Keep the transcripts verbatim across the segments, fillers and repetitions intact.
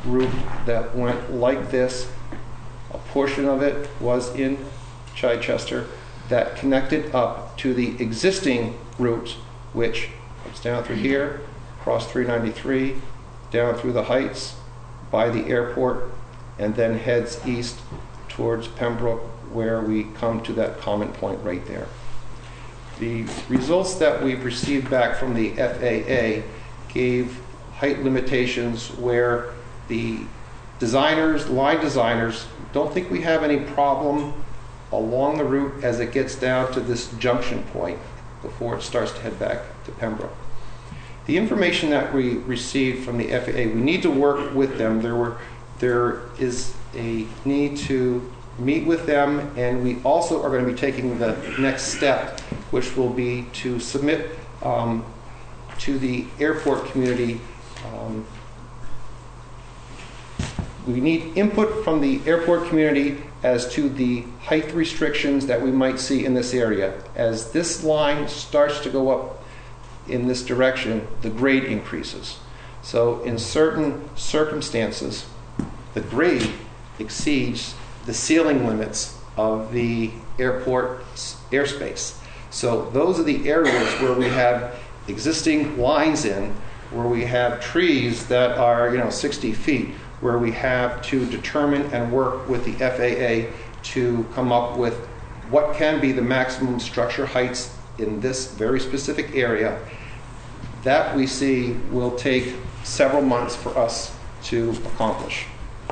route that went like this. A portion of it was in Chichester that connected up to the existing route, which comes down through here, across three ninety-three, down through the Heights, by the airport, and then heads east towards Pembroke, where we come to that common point right there. The results that we've received back from the F A A gave height limitations where the designers, line designers, don't think we have any problem along the route as it gets down to this junction point before it starts to head back to Pembroke. The information that we received from the F A A, we need to work with them. There were, there is a need to meet with them, and we also are going to be taking the next step, which will be to submit um, to the airport community. Um, we need input from the airport community as to the height restrictions that we might see in this area. As this line starts to go up in this direction, the grade increases. So in certain circumstances, the grade exceeds the ceiling limits of the airport's airspace. So those are the areas where we have existing lines in, where we have trees that are, you know, sixty feet, where we have to determine and work with the F A A to come up with what can be the maximum structure heights in this very specific area. That we see will take several months for us to accomplish.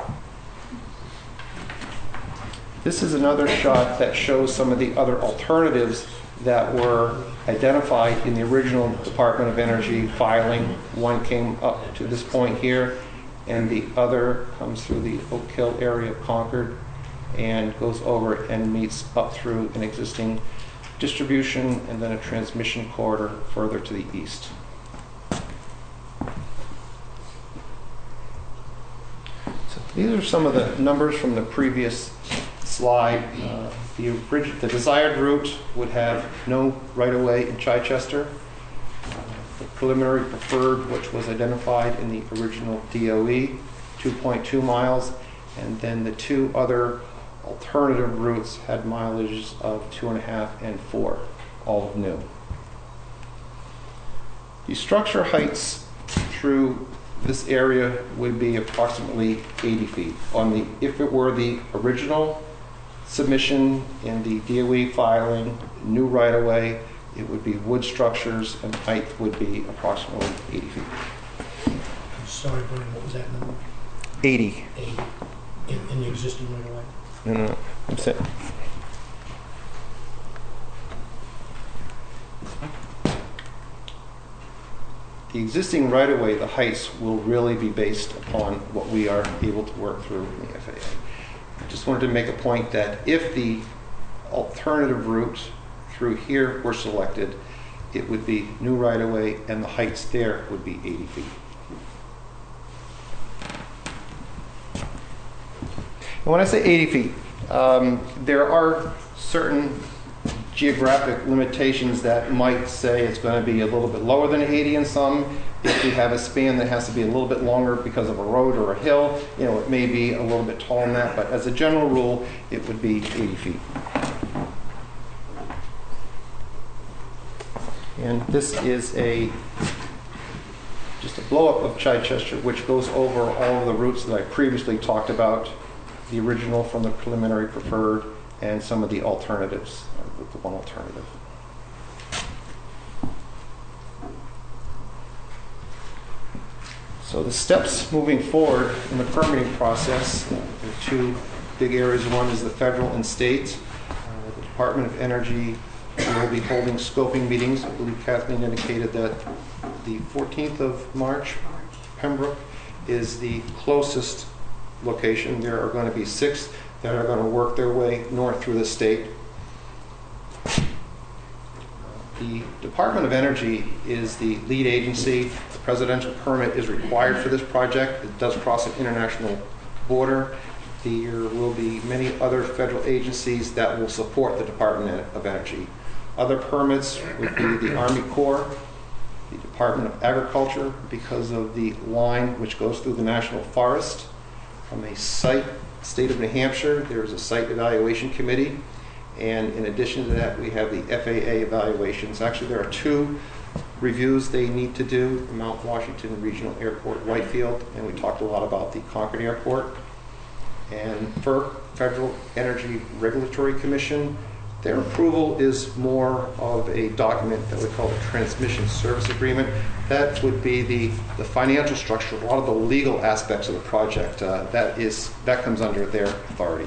This is another shot that shows some of the other alternatives that were identified in the original Department of Energy filing. One came up to this point here, and the other comes through the Oak Hill area of Concord and goes over and meets up through an existing distribution and then a transmission corridor further to the east. So these are some of the numbers from the previous slide. Uh, the, orig- the desired route would have no right-of-way in Chichester. Uh, the preliminary preferred, which was identified in the original D O E, two point two miles, and then the two other alternative routes had mileages of two and a half and four, all new. The structure heights through this area would be approximately eighty feet. On the, if it were the original submission in the D O E filing, new right-of-way, it would be wood structures, and height would be approximately eighty feet. I'm sorry, Brian, what was that number? eighty. eighty. In, in the existing right-of-way? No, no, no. I'm saying. The existing right-of-way, the heights will really be based upon what we are able to work through in the F A A. I just wanted to make a point that if the alternative route through here were selected, it would be new right-of-way, and the heights there would be eighty feet. And when I say eighty feet, um, there are certain geographic limitations that might say it's going to be a little bit lower than eighty in some. If you have a span that has to be a little bit longer because of a road or a hill, you know, it may be a little bit taller than that, but as a general rule, it would be eighty feet. And this is a just a blow-up of Chichester, which goes over all of the routes that I previously talked about, the original from the preliminary preferred, and some of the alternatives, the one alternative. So the steps moving forward in the permitting process, there are two big areas. One is the federal and state. Uh, the Department of Energy will be holding scoping meetings. I believe Kathleen indicated that the fourteenth of March, Pembroke is the closest location. There are going to be six that are going to work their way north through the state. The Department of Energy is the lead agency. The presidential permit is required for this project. It does cross an international border. There will be many other federal agencies that will support the Department of Energy. Other permits would be the Army Corps, the Department of Agriculture because of the line which goes through the National Forest. From a site, state of New Hampshire, there's a site evaluation committee. And in addition to that, we have the F A A evaluations. Actually, there are two reviews they need to do, the Mount Washington Regional Airport, Whitefield, and we talked a lot about the Concord Airport. And F E R C, Federal Energy Regulatory Commission, their approval is more of a document that we call the Transmission Service Agreement. That would be the, the financial structure, a lot of the legal aspects of the project. Uh, that is, that comes under their authority.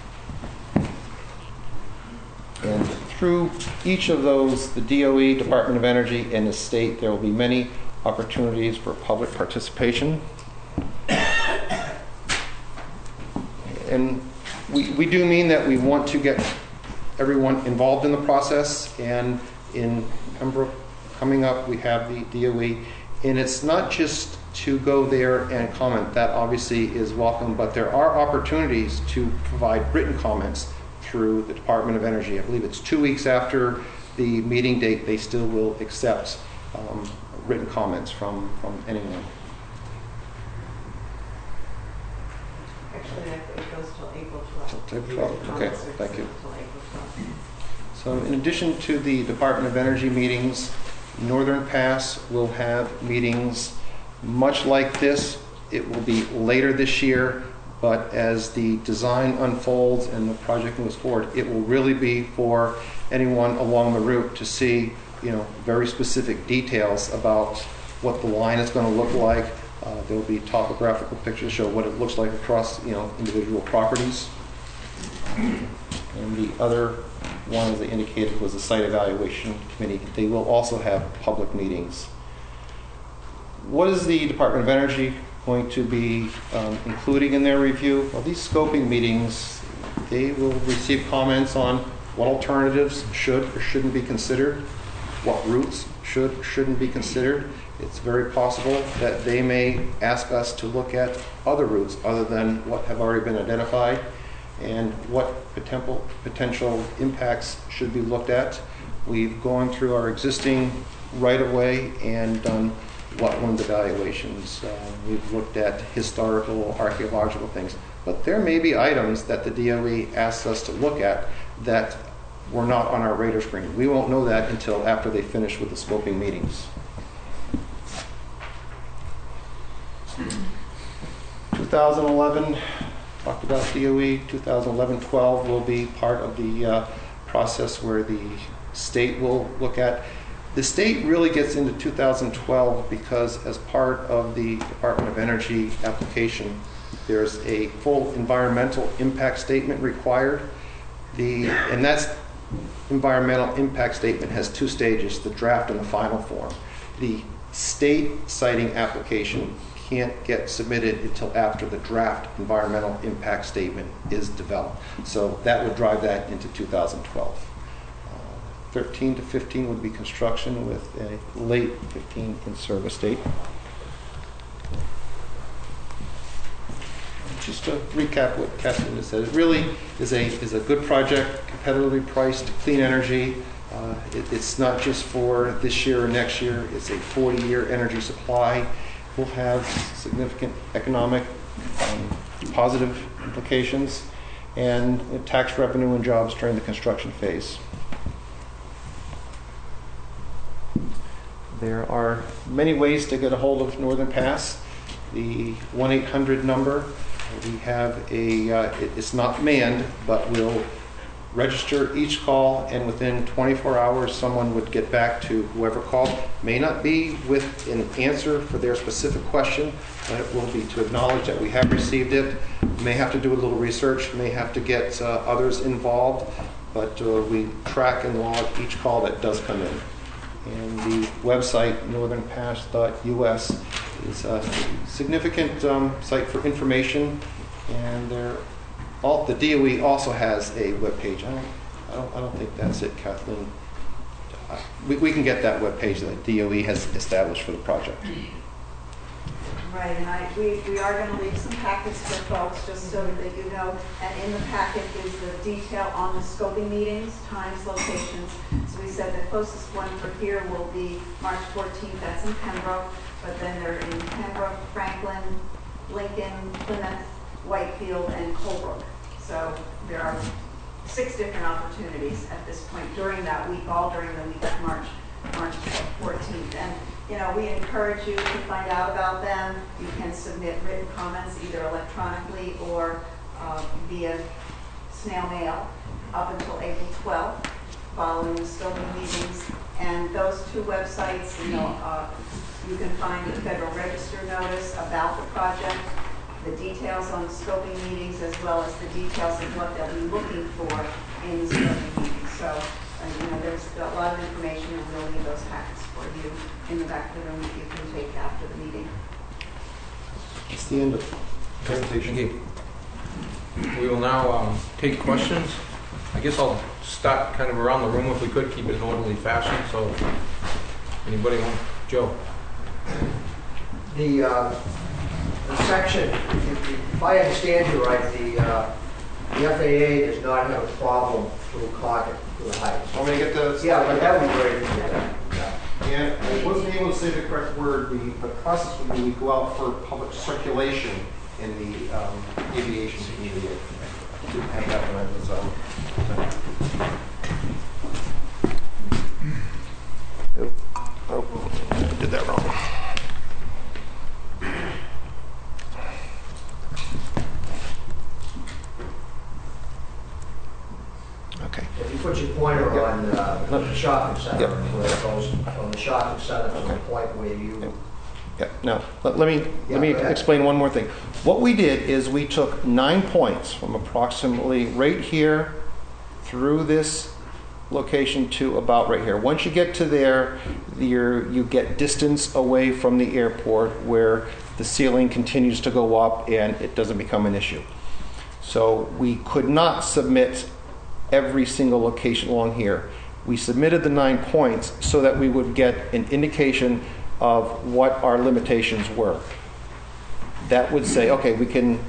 And through each of those, the D O E, Department of Energy, and the state, there will be many opportunities for public participation. And we, we do mean that we want to get everyone involved in the process. And in Pembroke coming up, we have the D O E. And it's not just to go there and comment. That obviously is welcome, but there are opportunities to provide written comments through the Department of Energy. I believe it's two weeks after the meeting date, they still will accept um, written comments from, from anyone. Actually, it goes till April twelfth. Till April twelfth. Okay, thank you. Till April twelfth. So in addition to the Department of Energy meetings, Northern Pass will have meetings much like this. It will be later this year, but as the design unfolds and the project moves forward, it will really be for anyone along the route to see, you know, very specific details about what the line is going to look like. Uh, there will be topographical pictures to show what it looks like across, you know, individual properties. And the other one, as I indicated, was the site evaluation committee. They will also have public meetings. What is the Department of Energy going to be um, including in their review? Well, these scoping meetings, they will receive comments on what alternatives should or shouldn't be considered, what routes should or shouldn't be considered. It's very possible that they may ask us to look at other routes other than what have already been identified, and what potential potential impacts should be looked at. We've gone through our existing right-of-way and done wetland evaluations. Uh, we've looked at historical, archaeological things. But there may be items that the D O E asks us to look at that were not on our radar screen. We won't know that until after they finish with the scoping meetings. two thousand eleven, talked about D O E. two thousand eleven twelve will be part of the uh, process where the state will look at. The state really gets into two thousand twelve because as part of the Department of Energy application, there's a full environmental impact statement required. The, and that's environmental impact statement has two stages, the draft and the final form. The state siting application can't get submitted until after the draft environmental impact statement is developed. So that would drive that into two thousand twelve. Uh, thirteen to fifteen would be construction with a late fifteen in-service date. Just to recap what Kathleen has said, it really is a, is a good project, competitively priced, clean energy. Uh, it, it's not just for this year or next year, it's a forty-year energy supply. Will have significant economic um, positive implications and uh, tax revenue and jobs during the construction phase. There are many ways to get a hold of Northern Pass. The one eight hundred number, we have a, uh, it, it's not manned, but we'll register each call, and within twenty-four hours someone would get back to whoever called. May not be with an answer for their specific question, but it will be to acknowledge that we have received it. May have to do a little research, may have to get uh, others involved, but uh, we track and log each call that does come in. And the website, northern pass dot U S, is a significant um, site for information, and there All, the D O E also has a web page. I don't, I don't, I don't think that's it, Kathleen. Uh, we, we can get that web page that D O E has established for the project. Right, and I, we, we are going to leave some packets for folks just so that you know. And in the packet is the detail on the scoping meetings, times, locations. So we said the closest one for here will be March fourteenth, that's in Pembroke, but then they're in Pembroke, Franklin, Lincoln, Plymouth, Whitefield, and Colebrook. So there are six different opportunities at this point during that week, all during the week of March, March fourteenth. And you know, we encourage you to find out about them. You can submit written comments either electronically or uh, via snail mail up until April twelfth, following the scoping meetings. And those two websites, you know, uh, you can find the Federal Register notice about the project, the details on the scoping meetings, as well as the details of what they'll be looking for in the scoping meetings. So, uh, you know, there's a lot of information, and we'll leave those packets for you in the back of the room that you can take after the meeting. It's the end of the presentation. Okay. We will now um, take questions. I guess I'll start kind of around the room if we could, keep it in orderly fashion. So, anybody want? Joe. The, uh, the section, if, if I understand you right, the, uh, the F A A does not have a problem through Crockett, through the heights. Want me to get the... Yeah, but that would be great. Yeah. And I wasn't able to say the correct word. The, the process would be we go out for public circulation in the um, aviation community. I didn't have that when I was... Um, oh, oh, I did that wrong. Okay. If you put your pointer Yep. on uh, the shopping center, Yep. where it goes from the shopping center to the point where you... Yep. Yeah, now, let, let me, Yeah, let me go ahead. explain one more thing. What we did is we took nine points from approximately right here through this location to about right here. Once you get to there, you're, you get distance away from the airport where the ceiling continues to go up and it doesn't become an issue. So we could not submit every single location along here. We submitted the nine points so that we would get an indication of what our limitations were. That would say, okay, we can,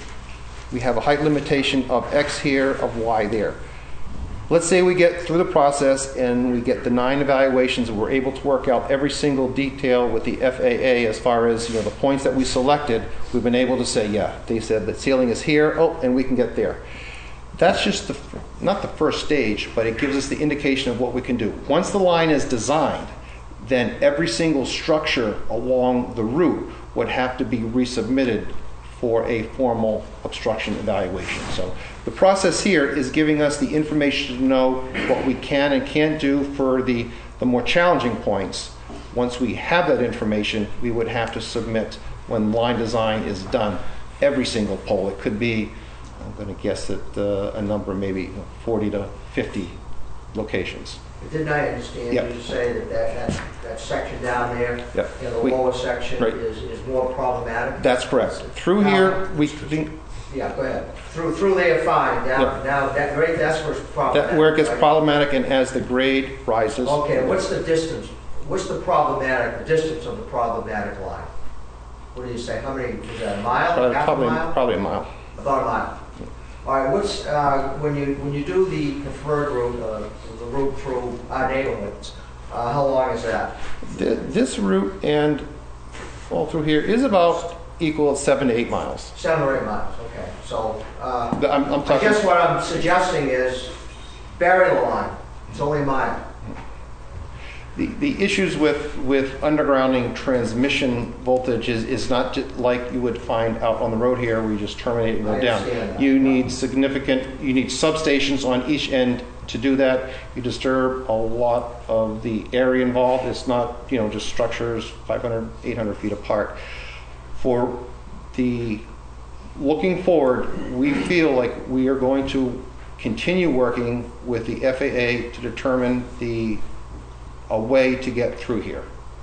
we have a height limitation of X here, of Y there. Let's say we get through the process and we get the nine evaluations and we're able to work out every single detail with the F A A as far as, you know, the points that we selected. We've been able to say, yeah, they said the ceiling is here, oh, and we can get there. That's just the, not the first stage, but it gives us the indication of what we can do. Once the line is designed, then every single structure along the route would have to be resubmitted for a formal obstruction evaluation. So the process here is giving us the information to know what we can and can't do for the, the more challenging points. Once we have that information, we would have to submit, when line design is done, every single pole. It could be, I'm going to guess at uh, a number, maybe forty to fifty locations. Didn't I understand Yep. you to say that that, that, that section down there, Yep. you know, the We- lower section right. is, is more problematic? That's correct. Through here, we think Yeah, go ahead. Through, through there, fine. Down, Yep. now, that grade, that's where it's problematic. that where it gets right? problematic, and as the grade rises, Okay, what's the distance? What's the problematic, the distance of the problematic line? What do you say? How many, is that a mile, uh, half a probably mile? probably a mile. About a mile. All right, what's, uh, when you, when you do the preferred route, uh, the route through our neighborhoods, uh, how long is that? Th- This route and all through here is about equal to seven to eight miles. Seven or eight miles, okay. So, uh, The- I'm, I'm I talking. guess what I'm suggesting is bury the line. It's only a mile. The, the issues with, with undergrounding transmission voltage is, is not just like you would find out on the road here where you just terminate and go I down. understand that. You need significant, you need substations on each end to do that. You disturb a lot of the area involved. It's not, you know, just structures five hundred, eight hundred feet apart. For the, looking forward, we feel like we are going to continue working with the F A A to determine the a way to get through here.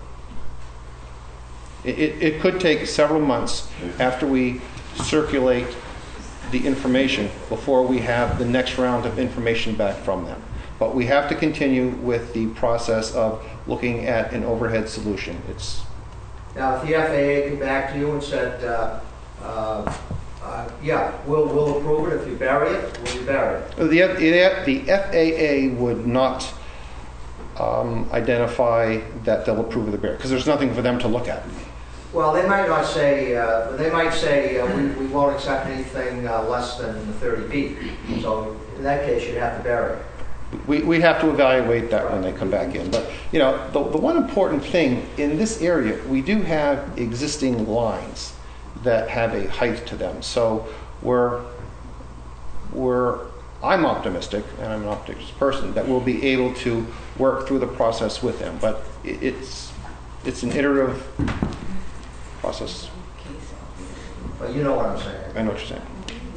It, it, it could take several months after we circulate the information before we have the next round of information back from them. But we have to continue with the process of looking at an overhead solution. It's Now, if the F A A came back to you and said, uh, uh, uh, yeah, we'll, we'll approve it. If you bury it, we'll bury it. the, the, the F A A would not um, identify that they'll approve of the barrier? Because there's nothing for them to look at. Well, they might not say, uh, they might say, uh, we, we won't accept anything uh, less than the thirty feet. So in that case, you'd have to bury it. We, we have to evaluate that when they come back in. But, you know, the, the one important thing, in this area, we do have existing lines that have a height to them. So we're, we're, I'm optimistic, and I'm an optimistic person, that we'll be able to work through the process with them. But it, it's, it's an iterative process. But you know what I'm saying. I know what you're saying.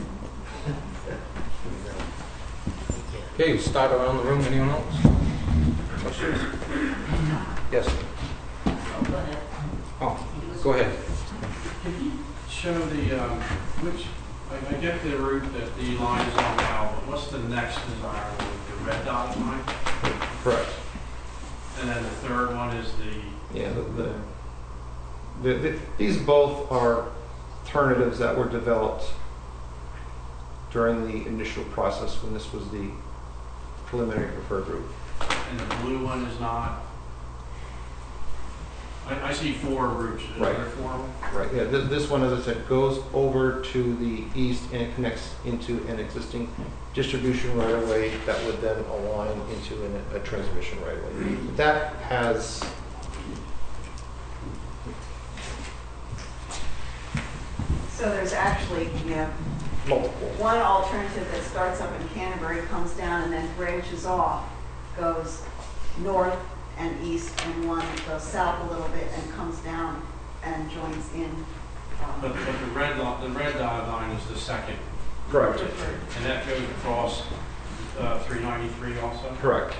Okay, we'll start around the room. Anyone else? Questions? Yes. Oh, go ahead. Can you show the, um, which, I, I get the route that the line is on now, but what's the next desirable, the red dotted line? Correct. And then the third one is the, Yeah, the, the, the, the, these both are alternatives that were developed during the initial process when this was the preliminary preferred route. and the blue one is not, I, I see four routes, is Right. there four of them? Right, yeah, this, this one, as I said, goes over to the east and it connects into an existing distribution right of way that would then align into an, a transmission right of way. That has So there's actually, you know, multiple. one alternative that starts up in Canterbury, comes down and then branches off, goes north and east, and one goes south a little bit and comes down and joins in. um, But, but the red, lo- the red dotted line is the second, Correct. and that goes across, uh, three ninety-three also? Correct.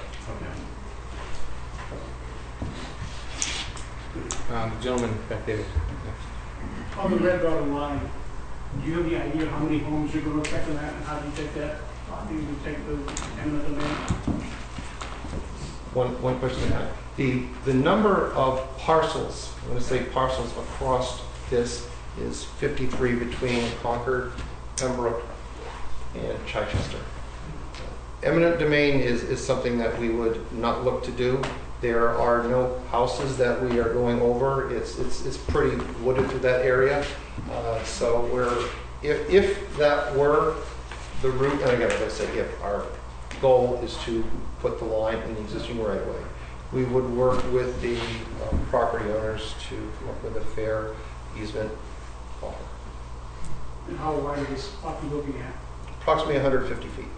Okay. Um, the gentleman back there. On the red dotted line, do you have any idea how many homes you're going to affect in that, and how do you take that? How do you take the eminent domain? One, one question I have. The, the number of parcels, I'm going to say parcels across this is fifty-three between Concord, Pembroke, and Chichester. Eminent domain is, is something that we would not look to do. There are no houses that we are going over. It's, it's, it's pretty wooded through that area. Uh, so we're, if, if that were the route, and again, as I said, if our goal is to put the line in the existing right of way, we would work with the um, property owners to come up with a fair easement offer. And how wide is this lot you're looking at? Approximately one hundred fifty feet.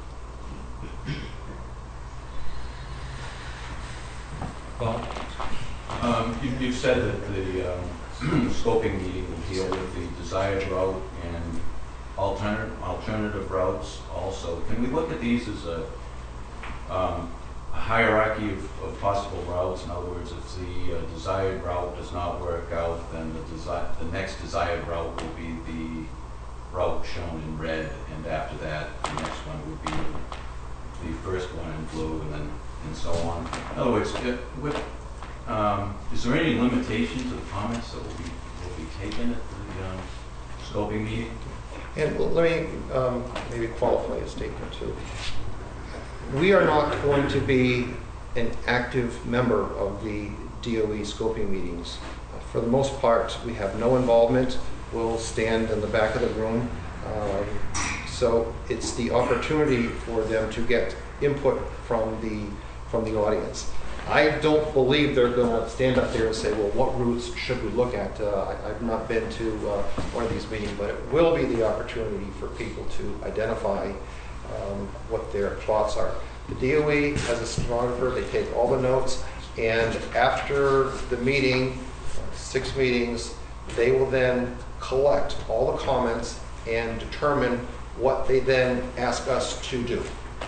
Well, um, you, you've said that the um, scoping meeting will deal with the desired route and alternative alternative routes also. Can we look at these as a, um, a hierarchy of, of possible routes? In other words, if the uh, desired route does not work out, then the desi the next desired route will be the route shown in red, and after that, the next one would be the first one in blue, and then and so on. In other words, if, with, um, is there any limitation to the comments that will be will be taken at the um, scoping meeting? And let me um, maybe qualify a statement too. We are not going to be an active member of the D O E scoping meetings. For the most part, we have no involvement. We'll stand in the back of the room. Um, so it's the opportunity for them to get input from the from the audience. I don't believe they're going to stand up there and say, well, what routes should we look at? Uh, I, I've not been to uh, one of these meetings, but it will be the opportunity for people to identify um, what their thoughts are. The D O E has a stenographer, they take all the notes, and after the meeting, six meetings, they will then collect all the comments and determine what they then ask us to do.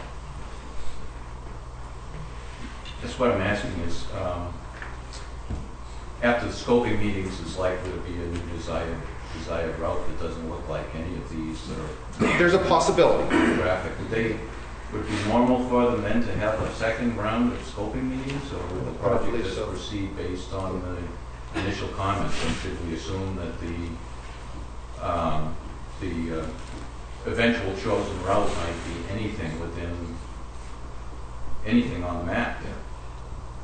That's what I'm asking is, um, after the scoping meetings, is likely to be a new desired desired route that doesn't look like any of these that are There's a possibility. graphic. Would they, would it be normal for them then to have a second round of scoping meetings, or would the I project believe just so. proceed based on the initial comments? And should we assume that the um, the uh, eventual chosen route might be anything within anything on the map? Yeah.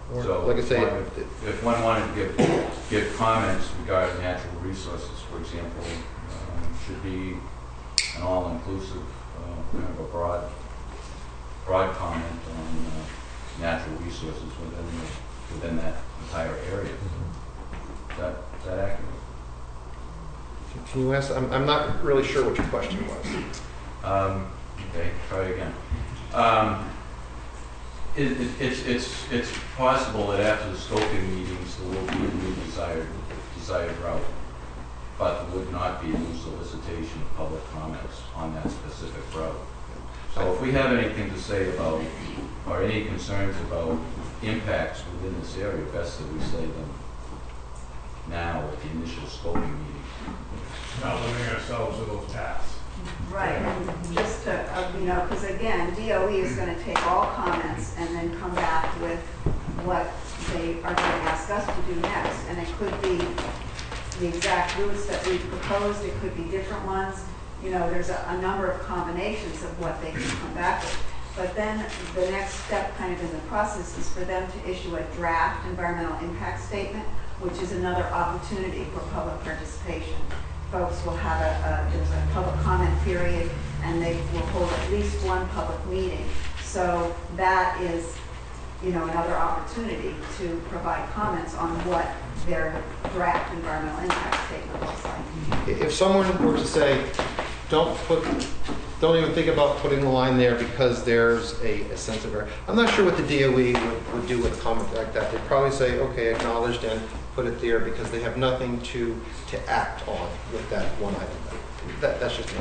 Or, So, like I say, one- if one wanted to give, give comments regarding natural resources, for example, um, should be an all-inclusive, uh, kind of a broad, broad comment on uh, natural resources within, the, within that entire area. Is that, is that accurate? can you ask, I'm, I'm not really sure what your question was. Um, okay, try again. Um, it, it, it's, it's, it's possible that after the scoping meetings, there will be a new desired, desired route, but there would not be a new solicitation of public comments on that specific route. So if we have anything to say about, or any concerns about impacts within this area, best that we say them now at the initial scoping meeting. Not limiting ourselves to those paths. Right, and just to, uh, you know, because again, D O E is going to take all comments and then come back with what they are going to ask us to do next. And it could be the exact routes that we proposed, it could be different ones. You know, there's a, a number of combinations of what they can come back with. But then the next step kind of in the process is for them to issue a draft environmental impact statement, which is another opportunity for public participation. Folks will have a, a there's a public comment period, and they will hold at least one public meeting. So that is, you know, another opportunity to provide comments on what their draft environmental impact statement looks like. If someone were to say, don't put, don't even think about putting the line there because there's a, a sense of error. I'm not sure what the D O E would, would do with a comment like that. They'd probably say, okay, acknowledged and put it there because they have nothing to, to act on with that one item. That, that's just me.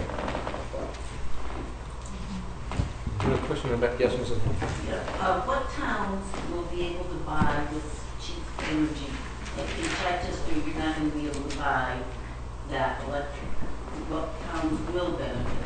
You have a question in the back? Yes, Missus Yeah. Uh, what towns will be able to buy this cheap energy? Like in Chichester, you're not going to be able to buy that electric. What towns will benefit?